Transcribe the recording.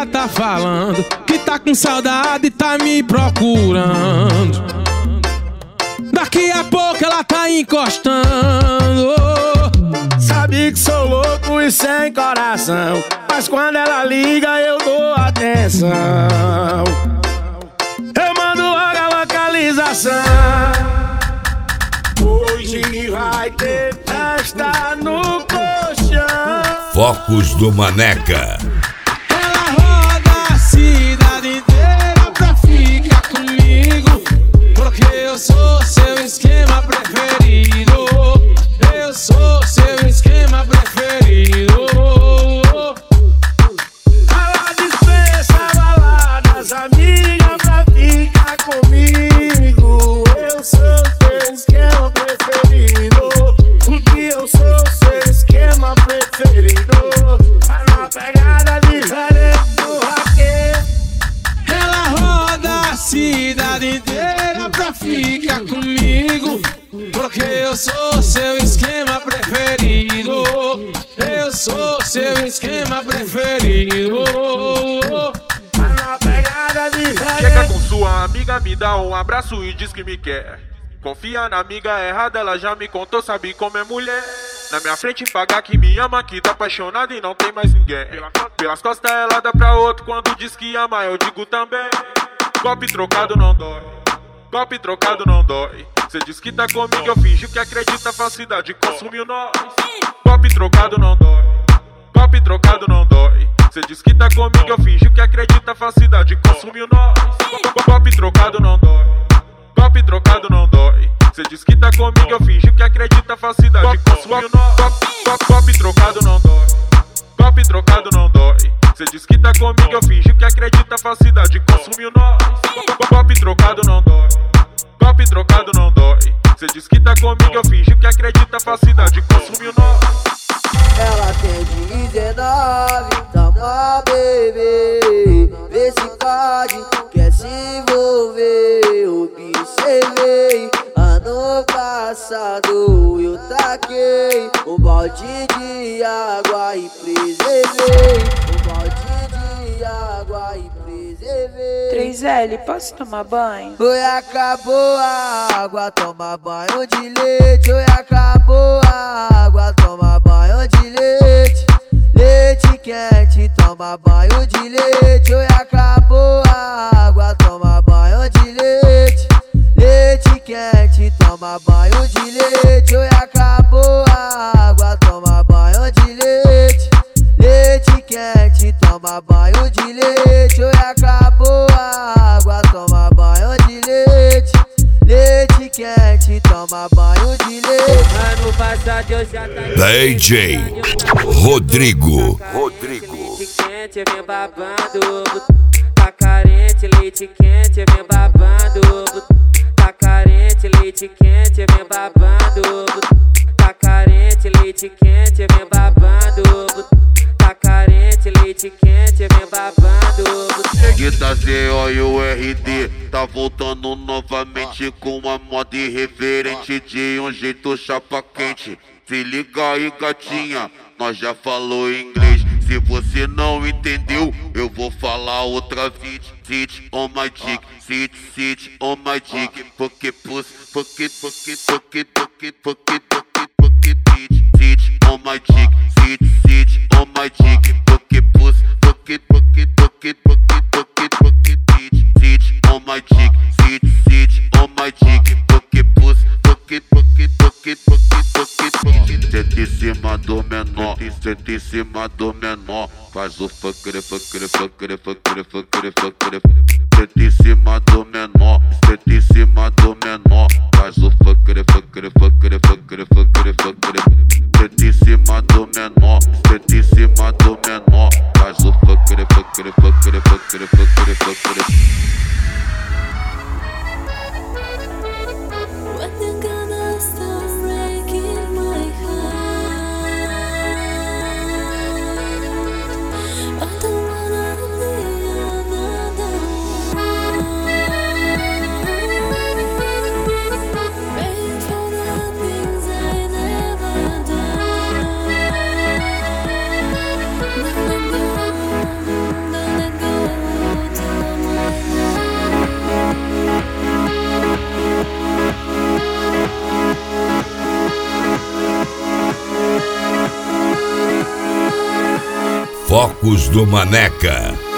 ela tá falando que tá com saudade e tá me procurando. Daqui a pouco ela tá encostando. Sabe que sou louco e sem coração, mas quando ela liga eu dou atenção. Eu mando logo a localização. Hoje vai ter festa no colchão. Focos do Maneca. Ela roda a cidade inteira pra ficar comigo, porque eu sou seu esquema preferido. Eu sou seu esquema preferido. Ela dispensa baladas, amiga, pra ficar comigo. Eu sou seu esquema preferido, porque eu sou seu esquema preferido. Vai na pegada diferente do raquete. Ela roda a cidade inteira pra ficar comigo, porque eu sou seu esquema preferido. Eu sou seu esquema preferido. Vai na pegada diferente. Chega com sua amiga, me dá um abraço e diz que me quer. Confia na amiga errada, ela já me contou, sabe como é mulher. Na minha frente pagar que me ama, que tá apaixonada e não tem mais ninguém. Pelas costas ela dá pra outro, quando diz que ama eu digo também. Golpe trocado não dói, golpe trocado não dói. Cê diz que tá comigo, eu finjo que acredita, a falsidade consumiu nós. Golpe trocado não dói, golpe trocado não dói. Cê diz que tá comigo, eu finjo que acredita, a falsidade consumiu nós. Golpe trocado não dói, golpe trocado não dói. Cê diz que tá comigo, eu finjo que acredita, a falsidade consumiu nós. Golpe trocado não dói, golpe trocado não dói. Cê diz que tá comigo, eu finjo que acredita, a falsidade consumiu nós. Golpe trocado não dói, golpe trocado não dói. Cê diz que tá comigo, eu finjo que acredita, a falsidade consumiu nós. Ela tem 19, toma bebê, vê se pode, quer se envolver. Observei, ano passado eu taquei um balde de água e preservei. Um balde de água e preservei. 3L, posso tomar banho? Oi, acabou a água, toma banho de leite. Oi, acabou a água, toma banho de leite. Leite quente, toma banho de leite. Oi, acabou a água, toma banho de leite. Leite quente, toma banho de leite. Oi, acabou a água, toma banho de leite. Leite quente, toma banho de leite. Oi, acabou a água, toma banho de leite. Leite quente, toma banho de leite. Ano passado eu já tá DJ Rodrigo. leite quente, vem babando. Tá carente, leite quente, vem babando. Tá carente, leite quente, vem babando. Tá carente, leite quente, vem babando. Tá carente, leite quente, vem babando. Guita CO e o RD tá voltando novamente com uma moda irreverente de um jeito chapa quente. Se liga aí, gatinha, nós já falou inglês. Se você não entendeu, eu vou falar outra vez. Sit on my dick, sit on my dick. Fuck it, puss, fuck it, fuck it, fuck it, fuck it, fuck it, fuck it, fuck it, sit on my dick, sit on my dick. Fuck it, puss, fuck it, fuck it, fuck it, fuck it, fuck it, fuck it, sit on my dick, sit on my dick. Fuck it, puss, fuck it, fuck it, fuck it, fuck it, fuck it, fuck it. Senta em cima do menor, senta em cima do menor. Faz o fucker, fucker, fucker, fucker, fucker, fucker. Senta em cima do menor, senta em cima do menor. Faz o fucker, fucker, fucker, fucker, fucker, fucker. Senta em cima do menor, senta em cima do menor. Faz o fucker, fucker, fucker, fucker, fucker, fucker. When you gonna stop breaking my heart? I don't wanna be another one. Paying for the things I never done. Don't let Focos do Maneca.